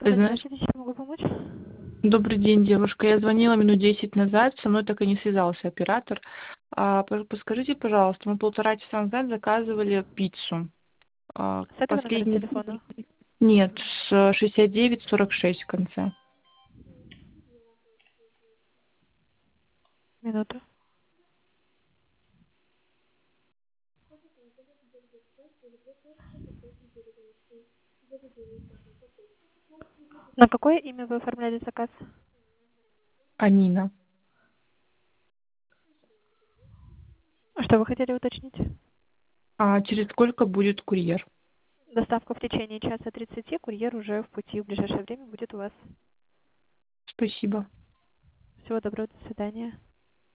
Знаешь, Здравствуйте, чем могу помочь? добрый день, девушка. Я звонила минут 10 назад, со мной так и не связался оператор. Подскажите, пожалуйста, мы 1,5 часа назад заказывали пиццу. С этого номера Последний... телефона? Нет, с 6946 в конце. Минуту. На какое имя вы оформляли заказ? Анина. Что вы хотели уточнить? А через сколько будет курьер? Доставка в течение часа 30, курьер уже в пути, в ближайшее время будет у вас. Спасибо. Всего доброго, до свидания.